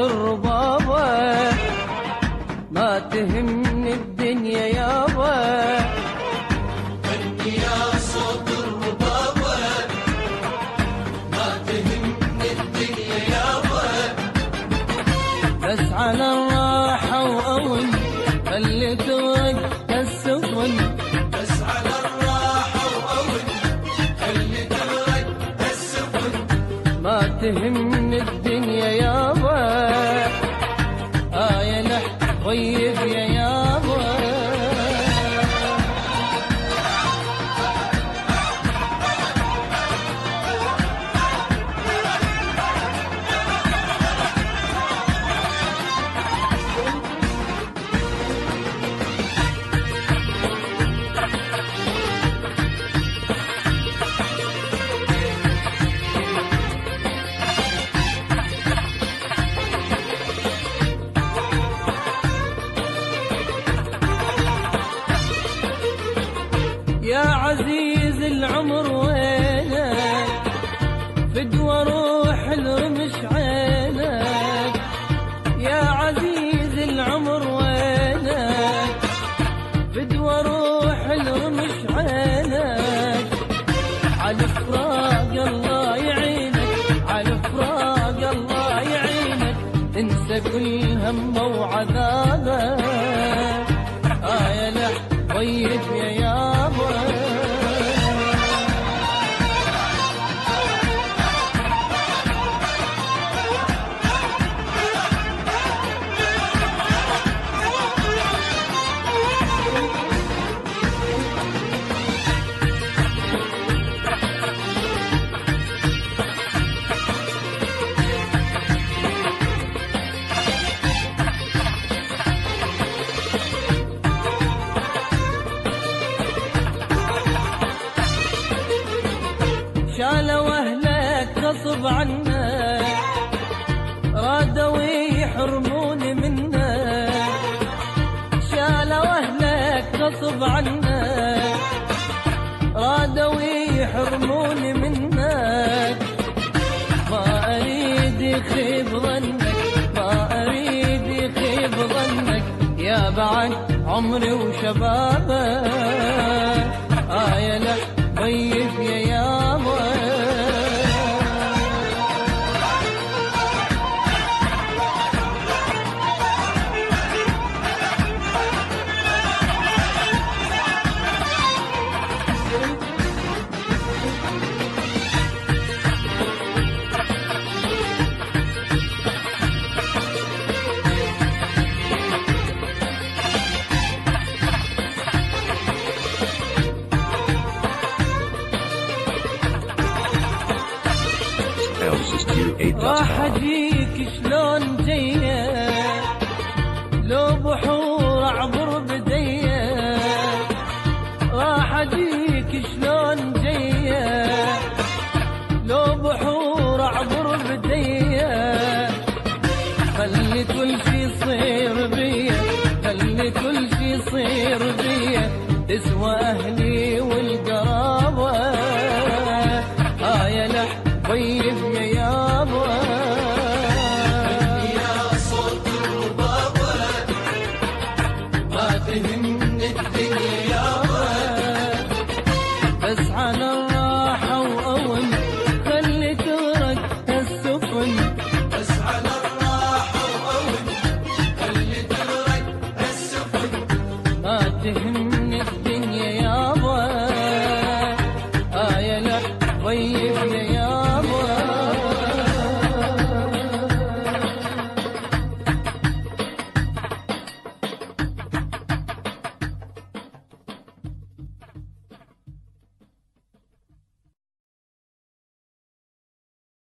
الربابة ما تهمني الدنيا يابا. غني يا صوت الربابة ما تهمني الدنيا يابا. بس على الراحة وأول خلي ترق السفن. بس على الراحة وأول خلي ترق السفن. ما تهمني الدنيا يابا. يا لح طيب يا يابا. يا عزيز العمر وينك فدوى روح الرمش عينك. يا عزيز العمر وينك فدوى روح الرمش عينك. على فراق الله يعينك، على فراق الله يعينك. انسى كل همه وعذابه. يا لح طيب يا يابا. شالوا أهلك غصب عنك، رادوا يحرموني منك. شالوا أهلك غصب عنك، رادوا يحرموني منك. ما أريد يخيب ظنك، ما أريد يخيب ظنك. يا بعد عمري وشبابك. يا لح طيب يا يابا. راح اجيك شلون جايه لو بحور اعبر بديه. راح اجيك شلون جايه لو بحور اعبر بديه. خلي كل شي يصير بيا، خلي كل شي يصير بيا. تسوى اهلي والقرابه. يا لح طيب يا يابا. غني يا صوت الربابة ما تهمني الدنيا يابا. بس على الراحة وأول خلي ترق السفن. بس على الراحة وأول خلي ترق السفن. ما تهمني